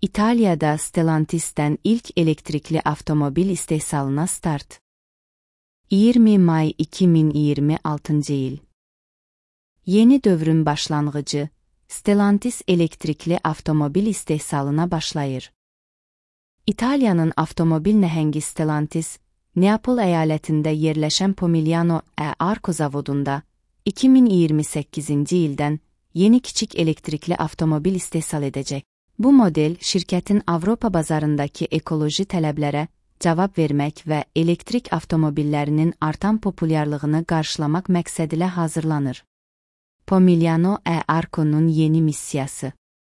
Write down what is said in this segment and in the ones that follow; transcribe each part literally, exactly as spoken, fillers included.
İtalya'da Stellantis'ten ilk elektrikli avtomobil istehsalına start. iyirmi may iki min iyirmi altıncı yıl. Yeni dövrün başlanğıcı, Stellantis elektrikli avtomobil istehsalına başlayır. İtalyanın avtomobil nəhəngi Stellantis, Neapol əyalətində yerləşən Pomigliano e Arco zavodunda iki min iyirmi səkkizinci ildən yeni kiçik elektrikli avtomobil istehsal edəcək. Bu model, şirkətin Avropa bazarındakı ekoloji tələblərə cavab vermək və elektrik avtomobillərinin artan populyarlığını qarşılamaq məqsədilə hazırlanır. Pomigliano e Arco'nun yeni missiyası.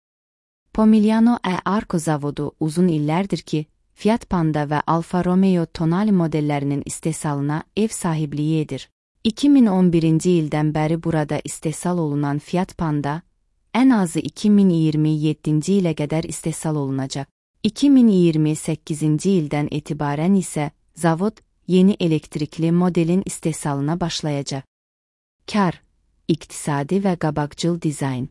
Pomigliano e Arco zavodu uzun illərdir ki, Fiat Panda və Alfa Romeo Tonale modellərinin istehsalına ev sahibliyi edir. iki min on birinci ildən bəri burada istehsal olunan Fiat Panda, ən azı iki min iyirmi yeddinci ilə qədər istehsal olunacaq. iki min iyirmi səkkizinci ildən etibarən isə zavod yeni elektrikli modelin istehsalına başlayacaq. Kar, iqtisadi və qabaqcıl dizayn.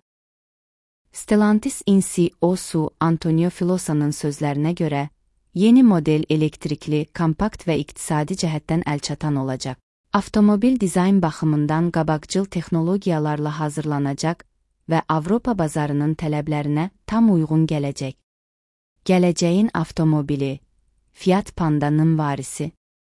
Stellantis C E O-su Antonio Filosa'nın sözlərinə görə, yeni model elektrikli, kompakt və iqtisadi cəhətdən əlçatan olacaq. Avtomobil dizayn baxımından qabaqcıl texnologiyalarla hazırlanacaq və Avropa bazarının tələblərinə tam uyğun gələcək. Gələcəyin avtomobili, Fiat Panda'nın varisi.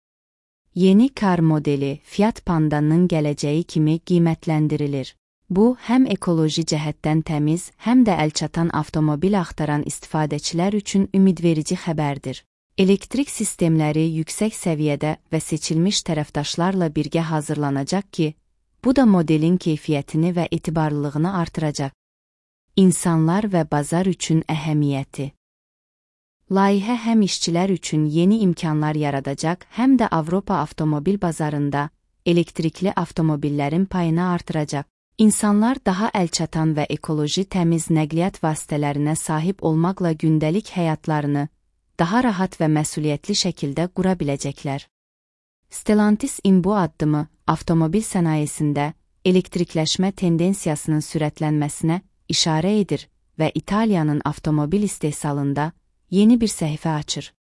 Yeni kar modeli Fiat Panda'nın gələcəyi kimi qiymətləndirilir. Bu, həm ekoloji cəhətdən təmiz, həm də əlçatan avtomobil axtaran istifadəçilər üçün ümidverici xəbərdir. Elektrik sistemləri yüksək səviyyədə və seçilmiş tərəfdaşlarla birgə hazırlanacaq ki, bu da modelin keyfiyyətini və etibarlılığını artıracaq. İnsanlar və bazar üçün əhəmiyyəti. Layihə həm işçilər üçün yeni imkanlar yaradacaq, həm də Avropa avtomobil bazarında elektrikli avtomobillərin payını artıracaq. İnsanlar daha əlçatan və ekoloji təmiz nəqliyyat vasitələrinə sahib olmaqla gündəlik həyatlarını daha rahat və məsuliyyətli şəkildə qura biləcəklər. Stellantis-in bu addımı avtomobil sənayesində elektrikləşmə tendensiyasının sürətlənməsinə işarə edir və İtaliyanın avtomobil istehsalında yeni bir səhifə açır.